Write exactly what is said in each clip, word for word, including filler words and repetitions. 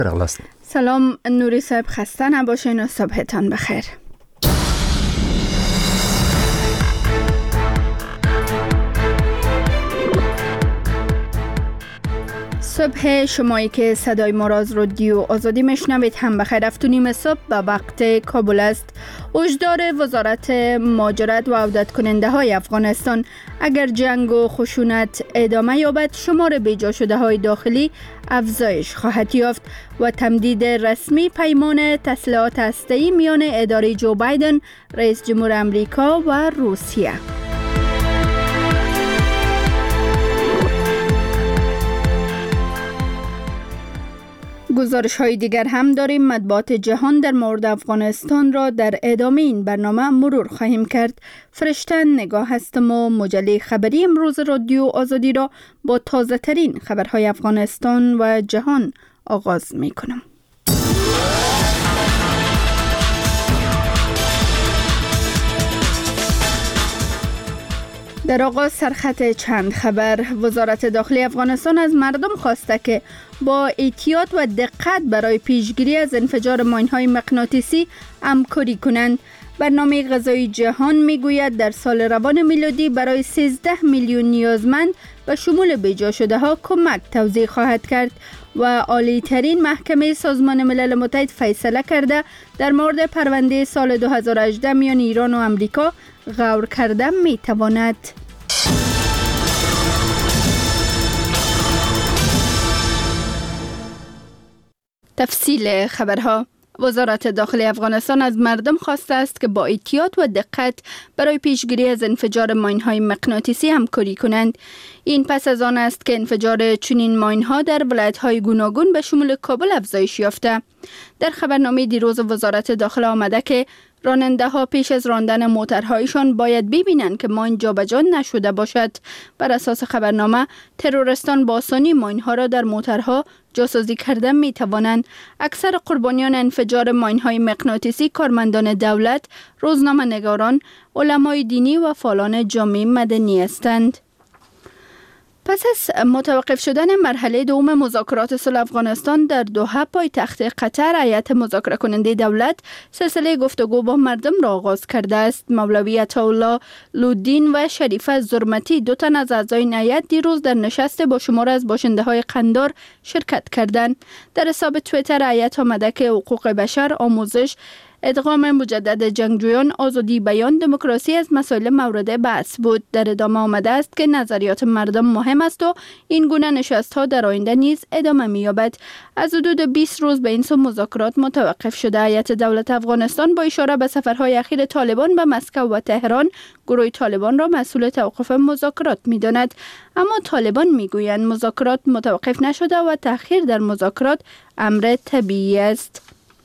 سلام نوری صاحب، خسته نباشین و صبحتان بخیر. صبح شمایی که صدای ما را از رادیو آزادی میشنوید هم بخیر. هفت و نیم صبح به وقت کابل است. هشدار وزارت مهاجرت و عودت کننده های افغانستان: اگر جنگ و خشونت ادامه یابد، شمار بیجا شده های داخلی افزایش خواهد یافت. و تمدید رسمی پیمان تسلیحات هسته‌ای میان اداره جو بایدن، رئیس جمهور امریکا و روسیه. گزارش های دیگر هم داریم. مطبوعات جهان در مورد افغانستان را در ادامه این برنامه مرور خواهیم کرد. فرشته نگاه هستم و مجله خبری امروز رادیو آزادی را با تازه ترین خبرهای افغانستان و جهان آغاز می کنم. در آغاز سرخط چند خبر. وزارت داخلی افغانستان از مردم خواسته که با احتیاط و دقت برای پیشگیری از انفجار ماین‌های مغناطیسی همکاری کنند. برنامه غذایی جهان میگوید در سال روان میلادی برای سیزده میلیون نیازمند و شمول بیجا شده ها کمک توزیع خواهد کرد. و عالی ترین محکمه سازمان ملل متحد فیصله کرده در مورد پرونده سال دو هزار و هجده میان ایران و امریکا غور کرده می تواند. تفصیل خبرها. وزارت داخلی افغانستان از مردم خواسته است که با احتیاط و دقت برای پیشگیری از انفجار ماین‌های مغناطیسی همکاری کنند. این پس از آن است که انفجار چنین ماین‌ها در ولایت‌های گوناگون به شمول کابل افزایش یافته. در خبرنامه دیروز وزارت داخله آمده که راننده ها پیش از راندن موترهایشان باید ببینند که ماین جابجا نشده باشد. بر اساس خبرنامه ترورستان با آسانی ماین ها را در موترها جاسازی کرده می توانند. اکثر قربانیان انفجار ماین های مغناطیسی کارمندان دولت، روزنامه نگاران، علمای دینی و فعالان جامعه مدنی هستند. پس از متوقف شدن مرحله دوم مذاکرات صلح افغانستان در دوحه پایتخت قطر، هیئت مذاکره کننده دولت سلسله گفتگو با مردم را آغاز کرده است. مولوی عطاالله لودین و شریفه زرمتی، دو تن از اعضای این هیئت، دیروز در نشست با شمار از باشنده های قندار شرکت کردند. در حساب توییتر هیئت آمده که حقوق بشر، آموزش، ادغام مجدد جنگجویان، آزادی بیان، دموکراسی از مسائل مورد بحث بود. در ادامه آمده است که نظریات مردم مهم است و این گونه نشست‌ها در آینده نیز ادامه می‌یابد. از حدود بیست روز به این سو مذاکرات متوقف شده. هیئت دولت افغانستان با اشاره به سفرهای اخیر طالبان به مسکو و تهران، گروه طالبان را مسئول توقف مذاکرات می‌داند. اما طالبان می‌گویند مذاکرات متوقف نشده و تأخیر در مذاکرات امر طبیعی است.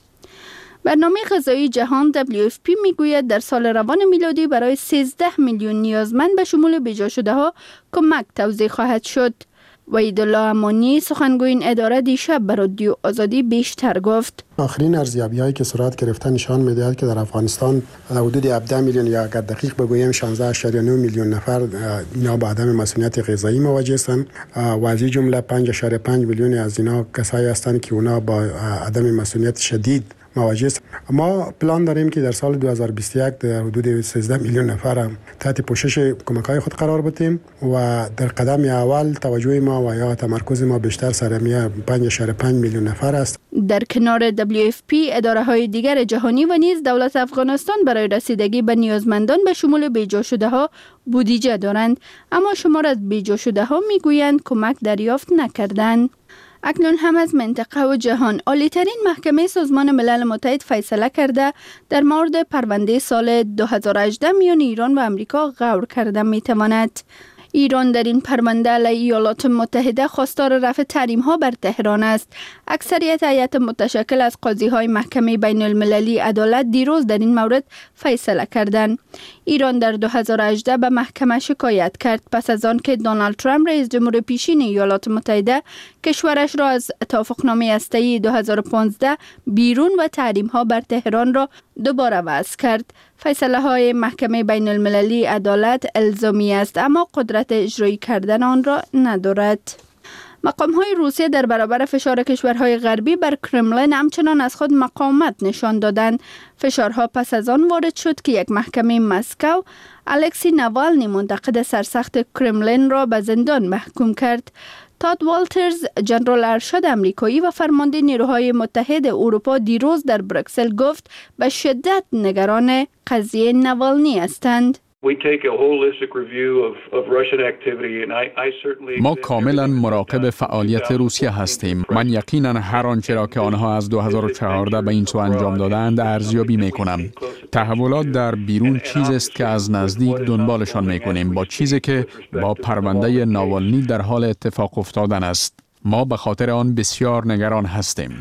برنامه غذایی جهان دبلیو اف پی میگوید در سال روان میلادی برای سیزده میلیون نیازمند به شمول بیجا شده ها کمک توزیع خواهد شد. وحیدالله امانی، سخنگوی این اداره، دیشب به رادیو آزادی بیشتر گفت. آخرین ارزیابی‌هایی که صورت گرفته نشان می‌دهد که در افغانستان حدود هفده میلیون یا اگر دقیق بگویم شانزده اشاریه نه میلیون نفر اینا با عدم مسئولیت غذایی مواجه هستند و از این جمله پنج اشاریه پنج میلیون از اینا کسایی هستند که اونا با عدم مسئولیت شدید مواجه است. ما پلان داریم که در سال دو هزار و بیست و یک در حدود سیزده میلیون نفر تحت پوشش کمک‌های خود قرار بدیم و در قدم اول توجه ما و یا تمرکز ما بیشتر سر می پنج اشاریه پنج میلیون نفر است. در کنار دبلیو اف پی، اداره‌های دیگر جهانی و نیز دولت افغانستان برای رسیدگی به نیازمندان به شمول بیجا شده ها بودجه دارند، اما شمار از بیجا شده ها میگویند کمک دریافت نکردند. اکنون هم از منطقه و جهان، عالی‌ترین محکمه سازمان ملل متحد فیصله کرده در مورد پرونده سال دو هزار و هجده میان ایران و امریکا غور کرده میتواند. ایران در این پرونده علیه ایالات متحده خواستار رفع تحریم‌ها بر تهران است. اکثریت هیئت متشکل از قاضی‌های محکمه بین المللی عدالت دیروز در این مورد فیصله کردند. ایران در دو هزار و هجده به محکمه شکایت کرد پس از آن که دونالد ترامپ رئیس جمهور پیشین ایالات متحده کشورش را از توافقنامه هسته‌ای دو هزار و پانزده بیرون و تحریم‌ها بر تهران را دوباره وضع کرد. فیصله های محکمه بین المللی عدالت الزامی است اما قدرت اجرایی کردن آن را ندارد. مقام‌های روسیه در برابر فشار کشورهای غربی بر کرملین همچنان از خود مقاومت نشان دادند. فشارها پس از آن وارد شد که یک محکمه مسکو الکسی ناوالنی منتقد سرسخت کرملین را به زندان محکوم کرد. تاد والترز، ژنرال ارشد امریکایی و فرمانده نیروهای متحد اروپا دیروز در بروکسل گفت به شدت نگران قضیه ناوالنی هستند. ما کاملا مراقب فعالیت روسیه هستیم. من یقینا هر آنچه را که آنها از دو هزار و چهارده به این سو انجام دادند ارزیابی میکنم. تحولات در بیرون چیزی است که از نزدیک دنبالشان میکنیم، با چیزی که با پرونده ناوالنی در حال اتفاق افتادن است. ما به خاطر آن بسیار نگران هستیم.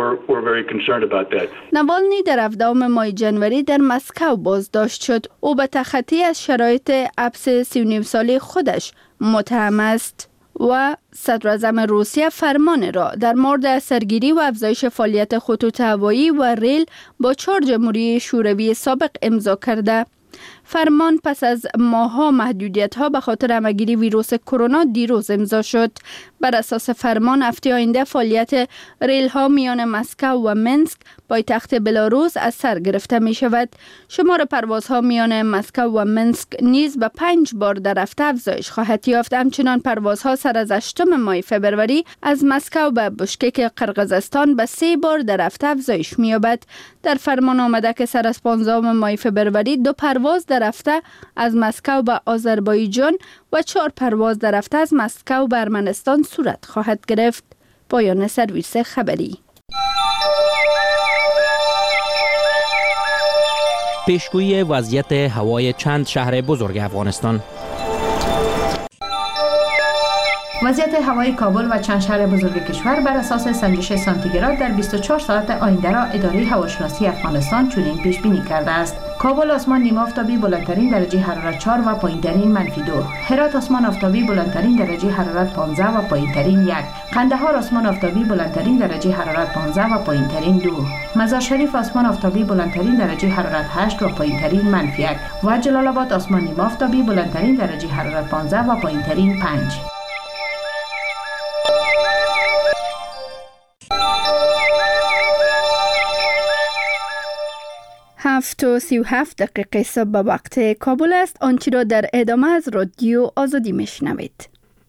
ناوالنی در هفدهم ماه جنوری در مسکو بازداشت شد. او به تخطی از شرایط حبس سی و نیم ساله خودش متهم است و صدر اعظم روسیه فرمان را در مورد سرگیری و افزایش فعالیت خطوط هوایی و ریل با چهار جمهوری شوروی سابق امضا کرده. فرمان پس از ماه‌ها محدودیت‌ها به خاطر همه‌گیری ویروس کرونا دیروز امضا شد. بر اساس فرمان هفته آینده فعالیت ریل‌ها میان مسکو و منسک پایتخت بلاروس از سر گرفته می شود. شمار پروازها میان مسکو و منسک نیز به پنج بار در هفته افزایش خواهد یافت. همچنان پروازها سر از هشتم ماه فبروری از مسکو به بشکک قرقیزستان به سه بار در هفته افزایش می‌یابد. در فرمان آمده که سر از پانزدهم ماه فبروری دو پرواز در هفته از مسکو به آذربایجان و چهار پرواز در هفته از مسکو به ارمنستان صورت خواهد گرفت. پایان سرویس خبری. پیشگویی وضعیت هوای چند شهر بزرگ افغانستان. وضعیت هوای کابل و چند شهر بزرگ کشور بر اساس سنجش سانتیگراد در بیست و چهار ساعت آینده را اداره هواشناسی افغانستان چنین پیش بینی کرده است. کابل آسمان نیمه آفتابی بلندترین درجه حرارت چهار و پایینترین منفی دو. هرات آسمان آفتابی بلندترین درجه حرارت پانزده و پایینترین یک. قندهار آسمان آفتابی بلندترین درجه حرارت پانزده و پایینترین دو. مزار شریف آسمان آفتابی بلندترین درجه حرارت هشت و پایینترین منفی یک. و جلال آباد آسمان نیمه آفتابی بلندترین درجه حرارت پانزده و پایینترین پنج. هفت و سی و هفت دقیقه صبح به وقت کابل است. آنچه را در ادامه از رادیو آزادی میشنوید.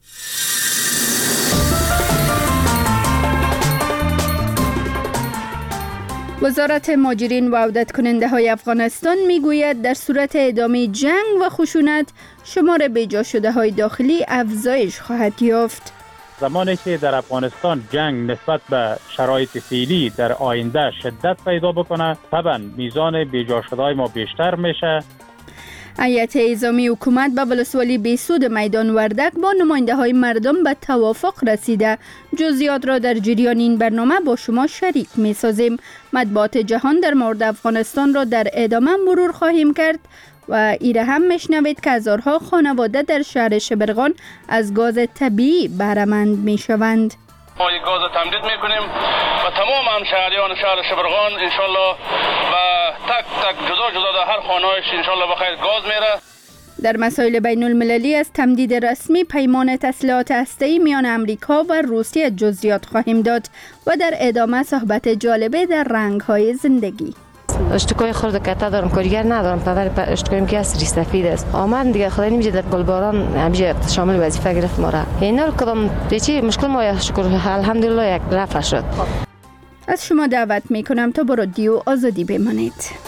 وزارت مهاجرین و عودت کننده های افغانستان میگوید در صورت ادامه جنگ و خشونت شمار بیجا شده های داخلی افزایش خواهد یافت. زمانی که در افغانستان جنگ نسبت به شرایط فعلی در آینده شدت پیدا بکنه، طبعا میزان بیجا شده‌های ما بیشتر میشه. هیئت اعزامی حکومت به ولسوالی بیسود میدان وردک با نماینده های مردم به توافق رسیده. جزئیات را در جریان این برنامه با شما شریک می سازیم. مطبوعات جهان در مورد افغانستان را در ادامه مرور خواهیم کرد و ایره هم میشنوید که هزارها خانواده در شهر شبرغان از گاز طبیعی بهره‌مند میشوند. ما این گاز تمدید میکنیم و تمام همشهریان شهر شبرغان انشالله و تک تک جدا جدا در هر خانه‌اش انشالله بخیر گاز میره. در مسائل بین المللی از تمدید رسمی پیمان تسلیحات هسته‌ای میان امریکا و روسیه جزئیات خواهیم داد و در ادامه صحبت جالبه در رنگ‌های زندگی. اشتکای خورد کتا دارم، کارگر ندارم، پدر اشتکایم که از ریش سفید است. آمد دیگه خدای نمیشه در گلباران همیشه شامل وظیفه گرفت ما را. اینا رو کدام چی مشکل ما شکر الحمدلله یک رفع شد. از شما دعوت میکنم تا با رادیو آزادی بمانید.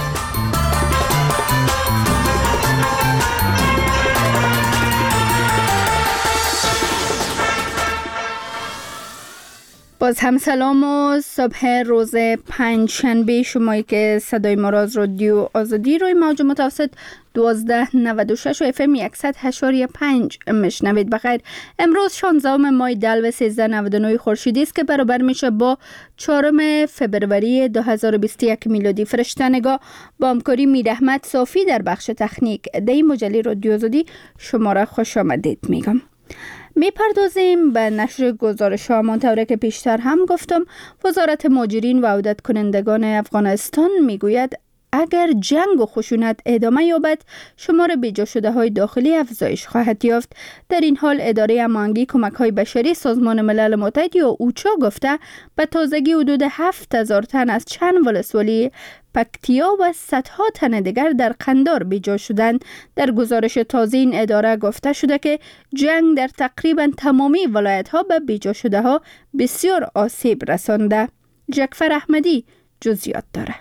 باز هم سلام و صبح روز پنج شنبه شمایی که صدای ما را از رادیو آزادی روی موج متوسط دوازده نود و شش و اف ام صد و هشت و پنج مشنوید. بخیر. امروز شانزدهم ماه دلو سیزده نود و نه خورشیدی است که برابر میشه با چهارم فبروری دو هزار و بیست و یک میلادی. فرشته‌نگاه با همکاری میر احمد صافی در بخش تکنیک در این مجله رادیو آزادی شما را خوش آمدید میگم. می پردازیم به نشر گزارش ها. منطوره که پیشتر هم گفتم وزارت مهاجرین و عودت کنندگان افغانستان می گوید اگر جنگ و خشونت ادامه یابد شمار بیجا شده های داخلی افزایش خواهد یافت. در این حال اداره هماهنگی کمک های بشری سازمان ملل متحد یا اوچا گفته به تازگی حدود هفت هزار تن از چند ولسوالی پکتیا و صدها تن دیگر در قندار بیجا شدند. در گزارش تازه این اداره گفته شده که جنگ در تقریبا تمامی ولایت ها به بیجا شده ها بسیار آسیب رسانده. جعفر احمدی جزئیات داره.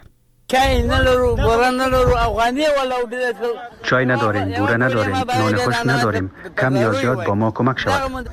چای نداریم، بوره نداریم، نان خوش نداریم. کم یا زیاد با ما کمک شود.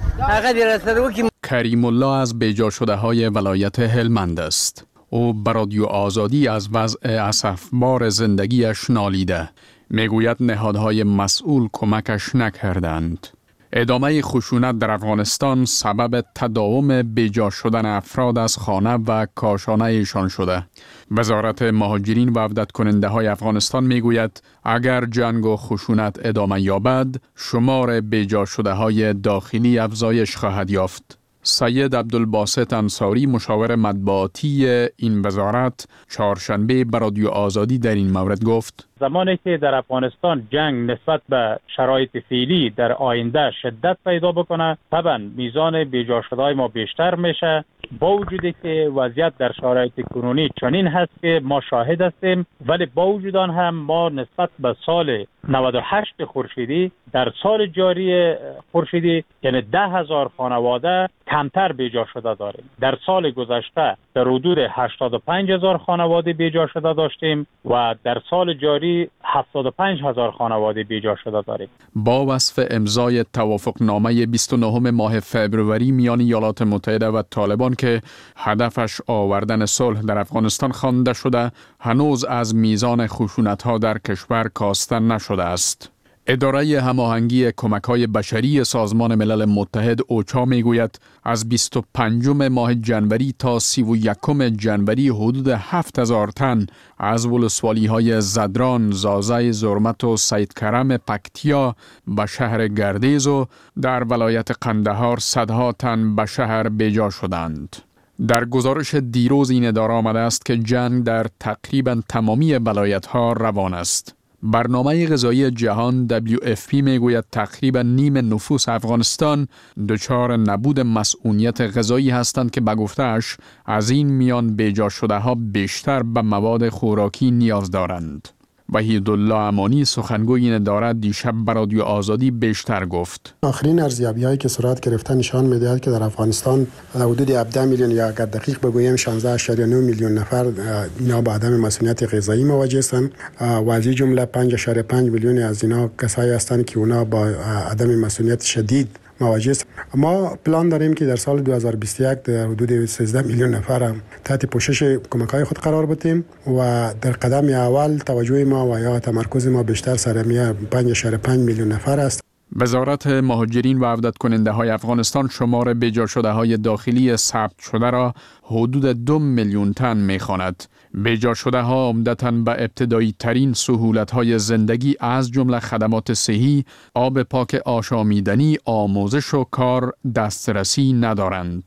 کریم الله از بیجا شده های ولایت هلمند است. او بر رادیو آزادی از وضع اسفبار زندگیش نالیده. میگوید نهادهای مسئول کمکش نکردند. ادامه خشونت در افغانستان سبب تداوم بیجا شدن افراد از خانه و کاشانه ایشان شده. وزارت مهاجرین و عودت کننده های افغانستان میگوید اگر جنگ و خشونت ادامه یابد شمار بیجا شده های داخلی افزایش خواهد یافت. سید عبدالباسط انصاری مشاور مطبوعاتی این وزارت چهارشنبه به رادیو آزادی در این مورد گفت زمانی که در افغانستان جنگ نسبت به شرایط فعلی در آینده شدت پیدا بکنه طبعا میزان بیجا شده‌های ما بیشتر میشه. با وجودی که وضعیت در شرایط کنونی چنین هست که ما شاهد هستیم، ولی با وجود آن هم ما نسبت به سال نود و هشت خورشیدی در سال جاری خورشیدی یعنی ده هزار خانواده کمتر بیجا شده داریم. در سال گذشته در حدود هشتاد و پنج هزار خانواده بیجا شده داشتیم و در سال جاری هفتاد و پنج هزار خانواده بیجا شده داریم. با وصف امضای توافقنامه بیست و نه ماه فبروری میان ایالات متحده و طالبان که هدفش آوردن صلح در افغانستان خوانده شده، هنوز از میزان خشونت‌ها در کشور کاسته نشده است. اداره هماهنگی کمک‌های بشری سازمان ملل متحد اوچا میگوید از بیست و پنجم ماه جنوری تا سی و یکم جنوری حدود هفت هزار تن از ولسوالی‌های زدران، زازای زرمت و سید کرم پکتیا به شهر گردیز و در ولایت قندهار صدها تن به شهر بیجا شدند. در گزارش دیروز این اداره آمده است که جنگ در تقریبا تمامی ولایت‌ها روان است. برنامه غذایی جهان دبلیو اف پی میگوید تقریبا نیم نفوس افغانستان دچار نبود مسئولیت غذایی هستند که به گفته‌اش از این میان بیجا شده ها بیشتر به مواد خوراکی نیاز دارند. وحیدالله امانی سخنگوی این اداره دیشب به رادیو آزادی بیشتر گفت. آخرین ارزیابی‌هایی که صورت گرفته نشان می‌دهد که در افغانستان حدود هفده میلیون یا اگر دقیق بگویم شانزده اشاری نه میلیون نفر اینا با عدم مسئولیت غذایی مواجه هستند و از این جمله پنج اشاری پنج میلیون از اینا کسایی هستند که اونا با عدم مسئولیت شدید مواجه است. ما پلان داریم که در سال دو هزار و بیست و یک در حدود سیزده میلیون نفر تحت پوشش کمک‌های خود قرار بدیم و در قدم اول توجه ما و یا تمرکز ما بیشتر سر می پنج اشاره پنج میلیون نفر است. وزارت مهاجرین و عودت کننده های افغانستان شمار بیجا شده های داخلی ثبت شده را حدود دو میلیون تن می‌خواند. بیجا شده ها عمدتاً به ابتدایی ترین سهولت های زندگی از جمله خدمات صحی، آب پاک آشامیدنی، آموزش و کار دسترسی ندارند.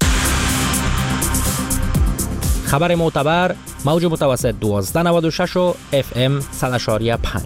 خبر معتبر موج متوسط دوازده نود و شش و اف ام صد و شش و پنج.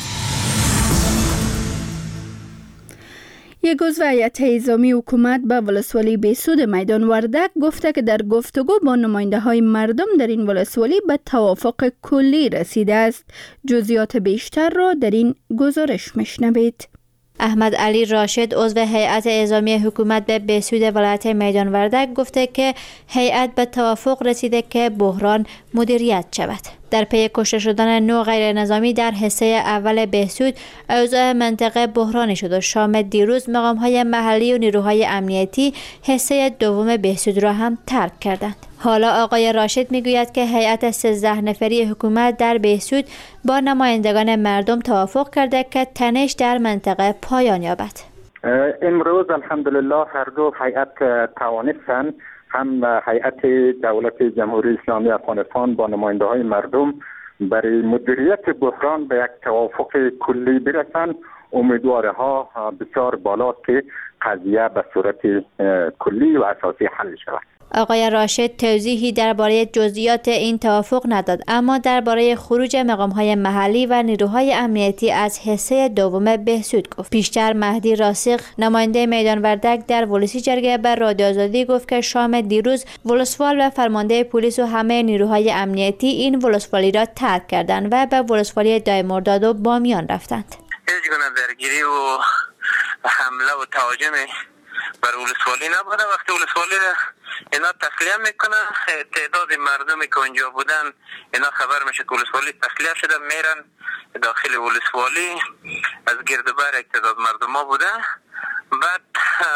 یک عضو هیئت انتظامی حکومت به ولسوالی بهسود میدان وردک گفته که در گفتگو با نماینده های مردم در این ولسوالی به توافق کلی رسیده است. جزئیات بیشتر را در این گزارش میشنوید. احمد علی راشد عضو هیئت انتظامی حکومت به بهسود ولایت میدان وردک گفته که هیئت به توافق رسیده که بحران مدیریت شود. در پی کشته شدن نو غیر نظامی در حصه اول بهسود اوضاع منطقه بحرانی شد و شام دیروز مقام‌های محلی و نیروهای امنیتی حصه دوم بهسود را هم ترک کردند. حالا آقای راشد میگوید که هیئت سیزده نفری حکومت در بهسود با نمایندگان مردم توافق کرده که تنش در منطقه پایان یابد. امروز الحمدلله هر دو هیئت توانستند، هم هیئت دولت جمهوری اسلامی افغانستان با نماینده های مردم برای مدیریت بحران به یک توافق کلی برسند. امیدوارها بسیار بالاست که قضیه به صورت کلی و اساسی حل شود. آقای راشد توضیحی درباره جزئیات این توافق نداد، اما درباره خروج مقام‌های محلی و نیروهای امنیتی از حصه دوم بهسود گفت. پیشتر مهدی راسخ نماینده میدان وردک در ولسی جرگه بر رادیو آزادی گفت که شام دیروز ولسوال و فرمانده پلیس و همه نیروهای امنیتی این ولسوالی را ترک کردند و به ولسوالی دایمرداد و بامیان رفتند. هیچ گونه درگیری و حمله و تهاجم بر ولسوالی نبوده. وقتی ولسوالی اینا تسلیه میکنه، تعداد مردمی که اونجا بودن اینا خبر میشه که ولسوالی تسلیه شده، میرن داخل ولسوالی، از گرد و بر تعداد مردم ها بوده. بعد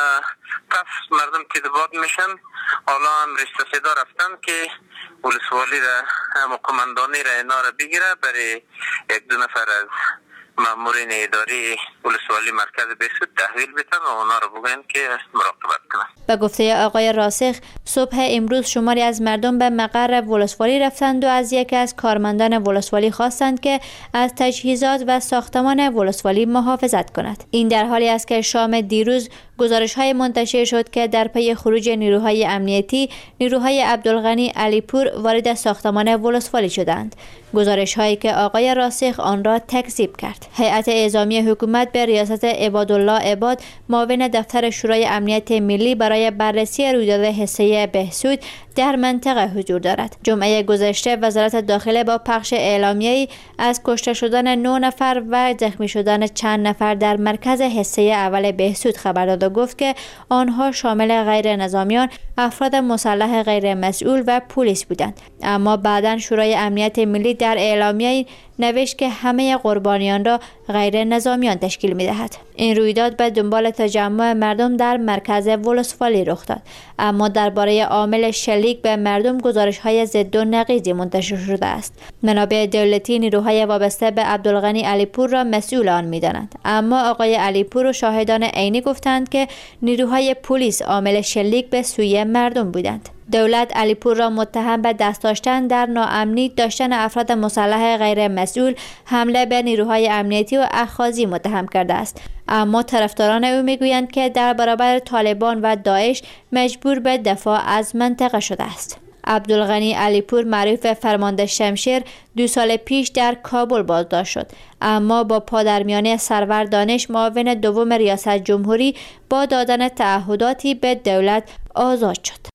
پس مردم تدباد میشن. حالا هم رشته صدا رفتن که ولسوالی را هم قماندانی را اینا را بگیره، برای یک دو نفر از مامورین اداری ولسوالی مرکز بهسود تحویل بدن و اونا رو بگن که مراقبت کنن. به گفته آقای راسخ، صبح امروز شماری از مردم به مقر ولسوالی رفتند و از یکی از کارمندان ولسوالی خواستند که از تجهیزات و ساختمان ولسوالی محافظت کند. این در حالی است که شام دیروز گزارش‌های منتشر شد که در پی خروج نیروهای امنیتی، نیروهای عبدالغنی علیپور وارد ساختمان ولسوالی شدند. گزارش‌هایی که آقای راسخ آن را تکذیب کرد. هیئت اعزامی حکومت به ریاست عبادالله عباد، معاون دفتر شورای امنیت ملی، برای بررسی رویداد حصه بهسود در منطقه حضور دارد. جمعه گذشته وزارت داخله با پخش اعلامیه‌ای از کشته شدن نه نفر و زخمی شدن چند نفر در مرکز حصه اول بهسود خبر داد و گفت که آنها شامل غیر نظامیان، افراد مسلح غیر مسئول و پلیس بودند. اما بعداً شورای امنیت ملی در اعلامیه نوشت که همه قربانیان را غیر نظامیان تشکیل می‌دهد. این رویداد به دنبال تجمع مردم در مرکز ولسوالی رخ داد، اما درباره عامل شلیک به مردم گزارش‌های ضد و نقیضی منتشر شده است. منابع دولتی نیروهای وابسته به عبدالغنی علیپور را مسئول آن می‌دانند، اما آقای علیپور و شاهدان عینی گفتند که نیروهای پلیس عامل شلیک به سوی مردم بودند. دولت علیپور را متهم به دست داشتن در ناامنی داشتن افراد مسلح غیر مسئول، حمله به نیروهای امنیتی و اخاذی متهم کرده است. اما طرفداران او میگویند که در برابر طالبان و داعش مجبور به دفاع از منطقه شده است. عبدالغنی علیپور، معروف به فرمانده شمشیر، دو سال پیش در کابل بازداشت شد، اما با پادرمیانی سرور دانش، معاون دوم ریاست جمهوری، با دادن تعهداتی به دولت آزاد شد.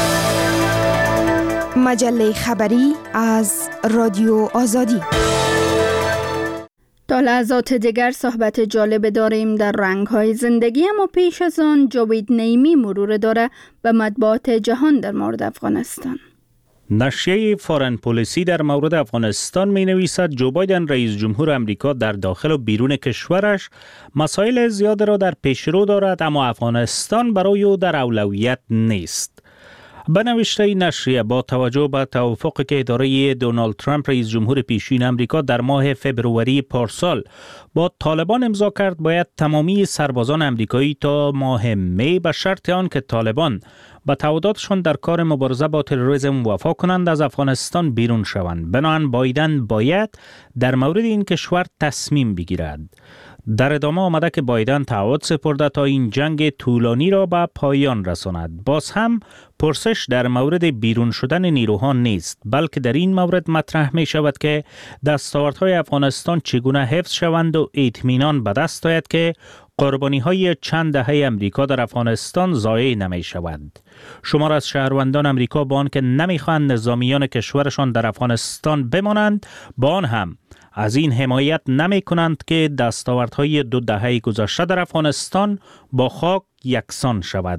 مجله خبری از رادیو آزادی. تا لحظات دیگر صحبت جالب داریم در رنگ‌های زندگی، اما پیش از آن جاوید نعیمی مرور داره به مطبوعات جهان در مورد افغانستان. نشریه فارن پالیسی در مورد افغانستان می نویسد جو بایدن رئیس جمهور امریکا در داخل و بیرون کشورش مسائل زیاد را در پیشرو دارد، اما افغانستان برای او در اولویت نیست. به نوشته نشریه، با توجه به توافقی که اداره دونالد ترامپ رئیس جمهور پیشین امریکا در ماه فبروری پارسال با طالبان امضا کرد، باید تمامی سربازان امریکایی تا ماه می به شرط آن که طالبان به تعهداتشان در کار مبارزه با تروریسم وفا کنند از افغانستان بیرون شوند. بنابراین بایدن باید در مورد این کشور تصمیم بگیرد. در ادامه آمده که بایدن تعهد سپرده تا این جنگ طولانی را به پایان رساند. باز هم پرسش در مورد بیرون شدن نیروها نیست، بلکه در این مورد مطرح می شود که دستاوردهای افغانستان چگونه حفظ شوند و اطمینان به دست آید که قربانی های چند دهه امریکا در افغانستان ضایع نمی شود. شمار از شهروندان امریکا با آنکه نمی خواهند نظامیان کشورشان در افغانستان بمانند، با آن هم از این حمایت نمی کنند که دستاوردهای دو دهه گذشته در افغانستان با خاک یکسان شود.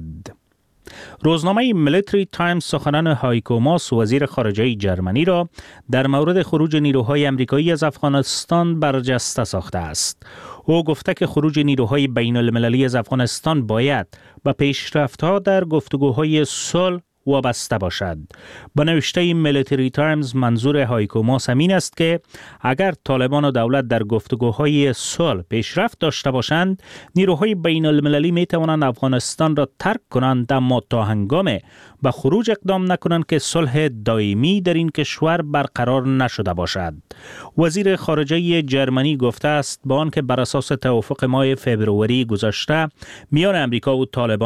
روزنامه میلیتری تایمز سخنان هایکو ماس، وزیر خارجه جرمنی، را در مورد خروج نیروهای امریکایی از افغانستان برجسته ساخته است. او گفته که خروج نیروهای بین المللی از افغانستان باید به پیشرفت‌ها در گفتگوهای صلح وابسته باشد. به نوشته میلیتری تایمز، منظور هایکو ماس همین است که اگر طالبان و دولت در گفتگوهای صلح پیشرفت داشته باشند، نیروهای بین المللی می توانند افغانستان را ترک کنند، اما تا هنگام به خروج اقدام نکنند که صلح دائمی در این کشور برقرار نشده باشد. وزیر خارجه جرمنی گفته است با آنکه بر اساس توافق ماه فبروری گذشته میان امریکا و طالبان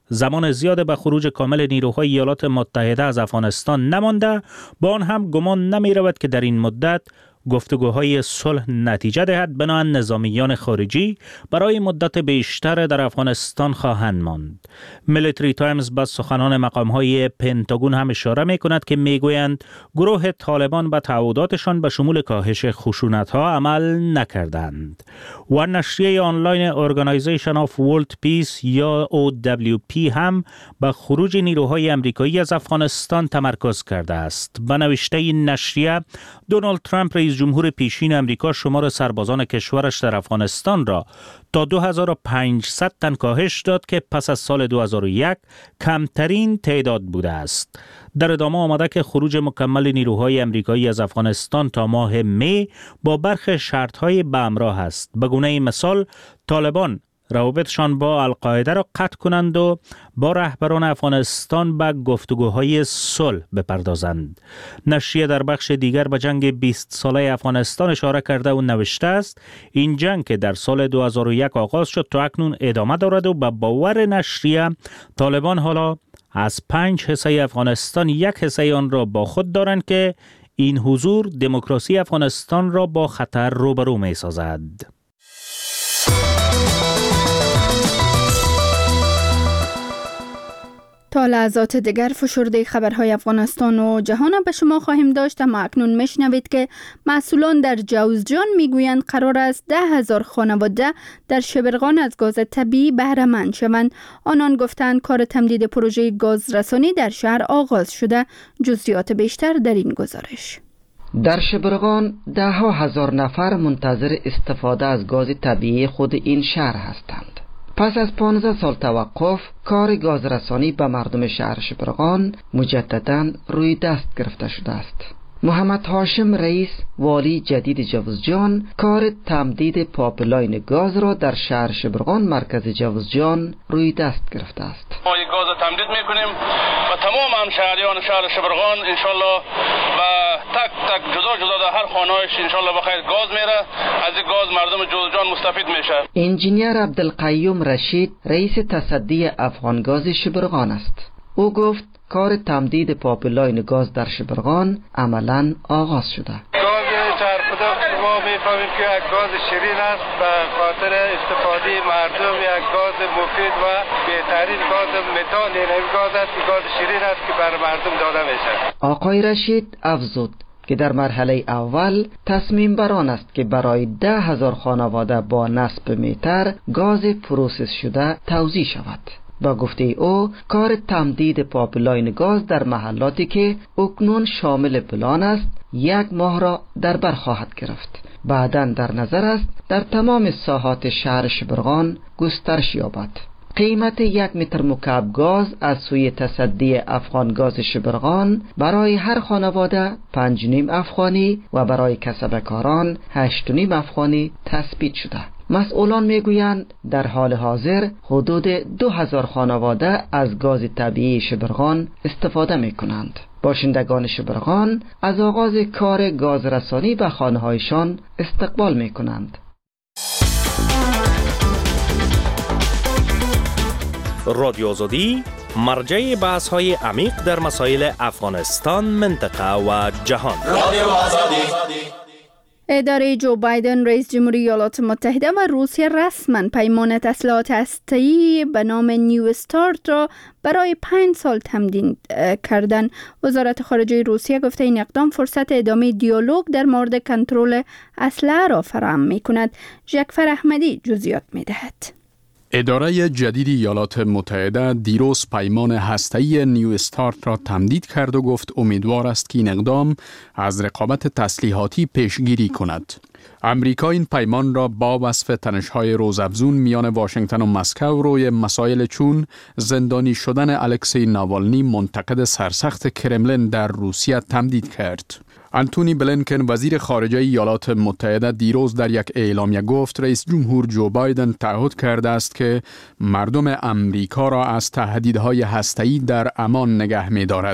زمان زیاد به خروج کامل نیروهای ایالات متحده از افغانستان نمانده، با آن هم گمان نمی رود که در این مدت گفتگوهای صلح نتیجه دهد، بنابراین نظامیان خارجی برای مدت بیشتر در افغانستان خواهند ماند. میلیتری تایمز با سخنان مقامهای پنتاگون هم اشاره می کند که می گویند گروه طالبان به تعهداتشان به شمول کاهش خشونت‌ها عمل نکردند. و نشریه آنلاین Organization of World Peace یا او دبلیو پی هم به خروج نیروهای امریکایی از افغانستان تمرکز کرده است. به نوشته این نشریه، دونالد ترامپ رئیس جمهور پیشین امریکا شمار سربازان کشورش در افغانستان را تا دو هزار و پانصد تن کاهش داد که پس از سال دو هزار و یک کمترین تعداد بوده است. در ادامه آمده که خروج مکمل نیروهای امریکایی از افغانستان تا ماه می با برخی شرط‌های به همراه است. به گونه مثال طالبان روابطشان با القاعده را قطع کنند و با رهبران افغانستان به گفتگوهای صلح بپردازند. نشریه در بخش دیگر به جنگ بیست ساله افغانستان اشاره کرده و نوشته است این جنگ که در سال دو هزار و یک آغاز شد تا اکنون ادامه دارد و به باور نشریه طالبان حالا از پنج حصه افغانستان یک حصه آن را با خود دارند که این حضور دموکراسی افغانستان را با خطر روبرو می سازد. تا لحظات دیگر فشرده خبرهای افغانستان و جهان به شما خواهیم داشت، اما اکنون میشنوید که مسئولان در جوزجان میگویند قرار است ده هزار خانواده در شبرغان از گاز طبیعی بهره مند شوند. آنان گفتند کار تمدید پروژه گاز رسانی در شهر آغاز شده. جزئیات بیشتر در این گزارش. در شبرغان ده ها هزار نفر منتظر استفاده از گاز طبیعی خود این شهر هستند. پس از پانزده سال توقف، کار گازرسانی به مردم شهر شبرغان مجدداً روی دست گرفته شده است. محمد هاشم رئیس والی جدید جوزجان کار تمدید پایپلاین گاز را در شهر شبرغان مرکز جوزجان روی دست گرفته است. ما این گاز تمدید میکنیم و تمام همشهریان شهر شبرغان انشالله و تک تک جدا جدا در هر خانه‌اش انشالله بخیر گاز میره. از این گاز مردم جوزجان مستفید میشه. انجینیر عبدالقیوم رشید رئیس تصدی افغان گاز شبرغان است. او گفت کار تمدید پایپلاین گاز در شبرغان عملاً آغاز شده. گاز چرخوده ما میفهمیم که یک گاز شیرین است، به خاطر استفاده مردم یک گاز مفید و بهترین گاز متان این گاز است که گاز شیرین است که بر مردم داده میشه. آقای رشید افزود که در مرحله اول تصمیم بر آن است که برای ده هزار خانواده با نصب متر گاز پروسس شده توزیع شود. با گفته او کار تمدید پایپلاین گاز در محلاتی که اکنون شامل پلان است یک ماه را در بر خواهد گرفت. بعداً در نظر است در تمام ساحات شهر شبرغان گسترش یابد. قیمت یک متر مکعب گاز از سوی تصدی افغان گاز شبرغان برای هر خانواده پنج و نیم افغانی و برای کسبکاران هشت و نیم افغانی تثبیت شده. مسئولان میگویند در حال حاضر حدود دو هزار خانواده از گاز طبیعی شبرغان استفاده می کنند. باشندگان شبرغان از آغاز کار گاز رسانی به خانه هایشان استقبال می کنند. رادیو آزادی مرجع بحث های عمیق در مسائل افغانستان، منطقه و جهان. رادیو آزادی. اداره جو بایدن رئیس جمهوری ایالات متحده و روسیه رسما پیمان تسلیحات هسته‌ای به نام نیو استارت را برای پنج سال تمدید کردن. وزارت خارجه روسیه گفته این اقدام فرصت ادامه دیالوگ در مورد کنترل اسلحه را فراهم می‌کند. جعفر احمدی جزئیات می‌دهد. اداره جدید ایالات متحده دیروز پیمان هسته‌ای نیو استارت را تمدید کرد و گفت امیدوار است که این اقدام از رقابت تسلیحاتی پیشگیری کند. امریکا این پیمان را با وصف تنش‌های روزافزون میان واشنگتن و مسکو روی مسائل چون زندانی شدن الکسی ناوالنی منتقد سرسخت کرملین در روسیه تمدید کرد. انتونی بلینکن وزیر خارجه ایالات متحده دیروز در یک اعلامیه گفت رئیس جمهور جو بایدن تعهد کرده است که مردم امریکا را از تهدیدهای هسته‌ای در امان نگه می‌دارد.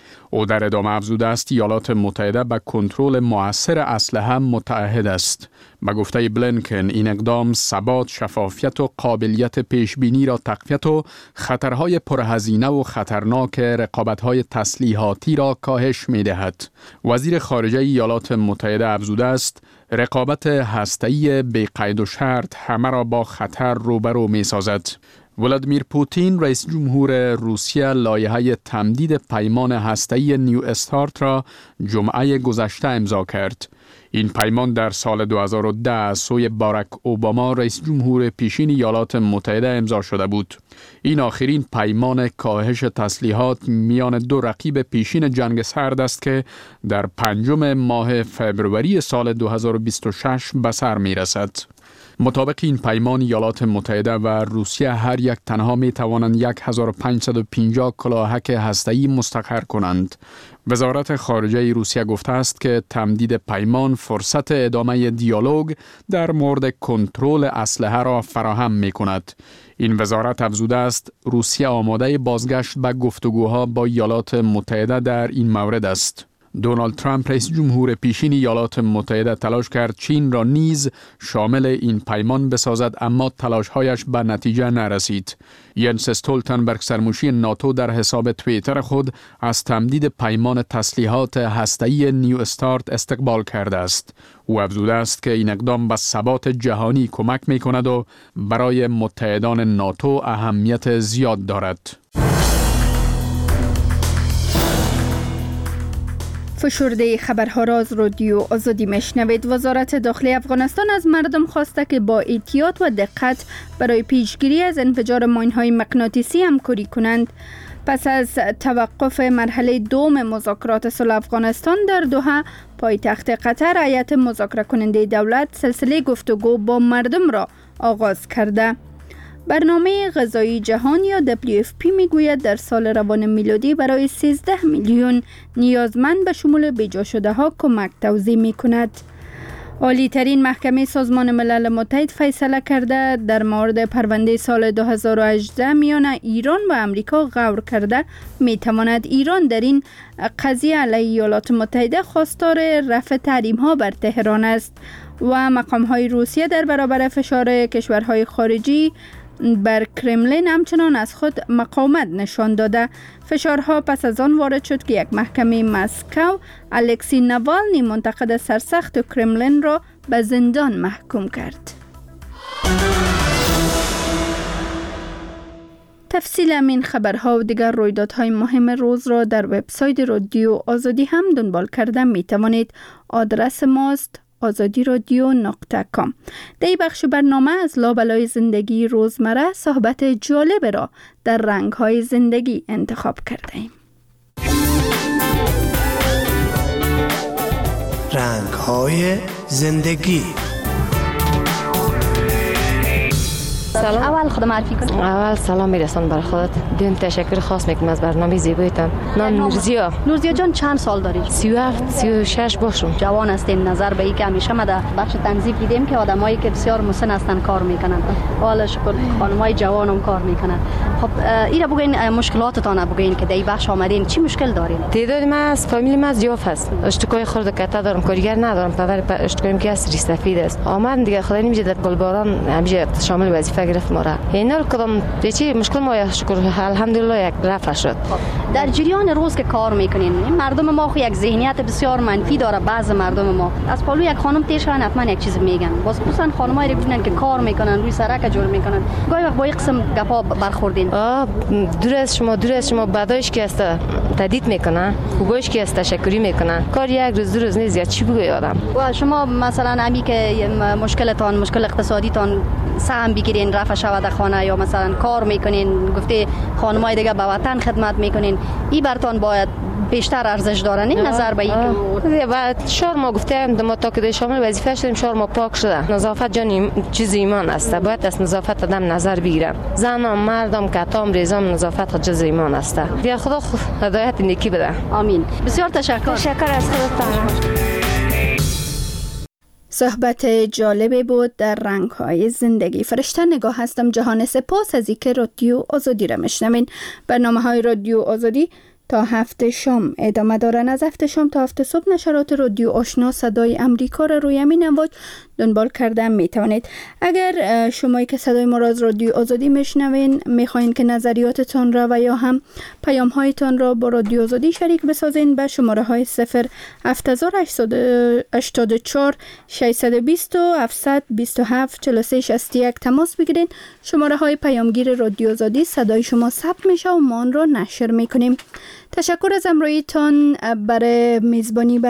او در ادامه افزوده است ایالات متحده به کنترل مؤثر اسلحه متعهد است. به گفته بلینکن این اقدام ثبات، شفافیت و قابلیت پیشبینی را تقویت و خطرهای پرهزینه و خطرناک رقابت‌های تسلیحاتی را کاهش می‌دهد. وزیر خارجه ایالات متحده افزوده است رقابت هسته‌ای بی قید و شرط همه را با خطر روبرو می‌سازد. ولادیمیر پوتین رئیس جمهور روسیه لایحه تمدید پیمان هسته‌ای نیو استارت را جمعه گذشته امضا کرد. این پیمان در سال دو هزار و ده از سوی باراک اوباما رئیس جمهور پیشین ایالات متحده امضا شده بود. این آخرین پیمان کاهش تسلیحات میان دو رقیب پیشین جنگ سرد است که در پنجم ماه فبروری سال دو هزار و بیست و شش به سر می رسد. مطابق این پیمان ایالات متحده و روسیه هر یک تنها می توانند هزار و پانصد و پنجاه کلاهک هسته‌ای مستقر کنند. وزارت خارجه روسیه گفته است که تمدید پیمان فرصت ادامه دیالوگ در مورد کنترل اسلحه را فراهم می کند. این وزارت افزوده است روسیه آماده بازگشت به گفتگوها با ایالات متحده در این مورد است. دونالد ترامپ رئیس جمهور پیشین ایالات متحده تلاش کرد چین را نیز شامل این پیمان بسازد، اما تلاش‌هایش به نتیجه نرسید. ینس استولتنبرگ سرمشی ناتو در حساب توییتر خود از تمدید پیمان تسلیحات هسته‌ای نیو استارت استقبال کرده است. او افزوده است که این اقدام به ثبات جهانی کمک می‌کند و برای متحدان ناتو اهمیت زیاد دارد. فشرده خبرها را از رادیو آزادی میشنوید. وزارت داخلی افغانستان از مردم خواسته که با احتیاط و دقت برای پیشگیری از انفجار ماین‌های مغناطیسی همکاری کنند. پس از توقف مرحله دوم مذاکرات صلح افغانستان در دوحه، پایتخت قطر هیئت مذاکره کننده دولت سلسله گفتگو با مردم را آغاز کرده. برنامه غذایی جهان یا دبلیو اف پی میگوید در سال روان میلادی برای سیزده میلیون نیازمند به شمول بیجا شده ها کمک توزیع می کند. عالی ترین محکمه سازمان ملل متحد فیصله کرده در مورد پرونده سال دو هزار و هجده میان ایران و امریکا غور کرده می تواند ایران در این قضیه علیه ایالات متحده خواستار رفع تحریم ها بر تهران است و مقام های روسیه در برابر فشار کشورهای خارجی بر کرملین همچنان از خود مقاومت نشان داده. فشارها پس از آن وارد شد که یک محکمه مسکو الکسی نوالنی منتقد سرسخت کرملین را به زندان محکوم کرد. تفصیل این خبرها و دیگر رویدادهای مهم روز را در وبسایت رادیو آزادی هم دنبال کرده می توانید. آدرس ماست آزادی رادیو نقطه کام. در این بخش برنامه از لابلای زندگی روزمره صحبت جالب را در رنگ‌های زندگی انتخاب کرده ایم. رنگ‌های زندگی. سلام. اول خود معرفی کن. اول سلام میرسان بر خودت. دین تشکر خاص میکنم از برنامه زیبایتان. نام نورزیا. نورزیا جان چند سال داری؟ سی و هفت سی و شش باشم. جوان هستین. نظر به این که همیشه ما در بخش تنظیف دیدیم که آدمایی که بسیار مسن هستن کار میکنن. حالا شکر خانمای جوانم کار میکنن. خب اینا بگین مشکلاتتان بگین که در این بخش آمدین چی مشکل دارین؟ تعداد ما از فامیل ما زیاد هست. اشتکای خرد کتا دارم، کارگر ندارم. پدر اشتکایم که از سفید است. آمدن دیگه خدا نمیشه در گلباران همیشه شامل وظیفه گرفت ما را. اینا کدام چی مشکل ما شکر الحمدلله یک رفع شد. در جریان روز که کار میکنین مردم ما خو یک ذهنیت بسیار منفی داره. بعض مردم ما از پالو یک خانم تیز شدن حتما یک چیز میگن. باز خصوصا خانمایی که ببینن که کار میکنن روی سرک جور میکنن گاهی وقت با این قسم گپا برخوردین. آ دور از شما دور از شما بدایش که است تدید میکنن، خوبایش که است تشکری میکنن. کار یک روز دو روز نیست یا چی بگوی آدم. و شما مثلا امی که مشکلتان مشکل اقتصادیتان سهم بگیرین رفع شود در خانه یا مثلا کار میکنین گفته خانمای دیگه به وطن خدمت میکنین این برتان باید بیشتر ارزش دارن. این نظر به این که بعد شهر ما گفتیم ما تا که شامل وظیفه شدیم شهر ما پاک شده. نظافت جان چیز ایمان است. باید از نظافت آدم نظر بگیرم. زنم مردم کتام ریزم نظافت جز ایمان است. یا خدا هدایت نیکی بده. آمین. بسیار تشکر. تشکر از خودتان. صحبت جالبی بود در رنگ‌های زندگی. فرشته نگاه هستم. جهان سپاس از اینکه رادیو آزادی را میشنوین. برنامه‌های رادیو آزادی تا هفت شام ادامه دارن. از هفت شام تا هفت صبح نشرات رادیو آشنا صدای امریکا را روی همین امواج دنبال کرده می توانید. اگر شمایی که صدای ما را از رادیو آزادی میشنوین میخواین که نظریاتتان را و یا هم پیام هایتان را با رادیو آزادی شریک بسازین، به شماره های صفر هفت هشت چهار ششصد و بیست هفتصد و بیست و هفت چهل و سه شصت و یک تماس بگیرین. شماره های پیامگیر رادیو آزادی صدای شما ثبت میشه و ما آن را نشر میکنیم. تشکر از همراهیتان برای میزبانی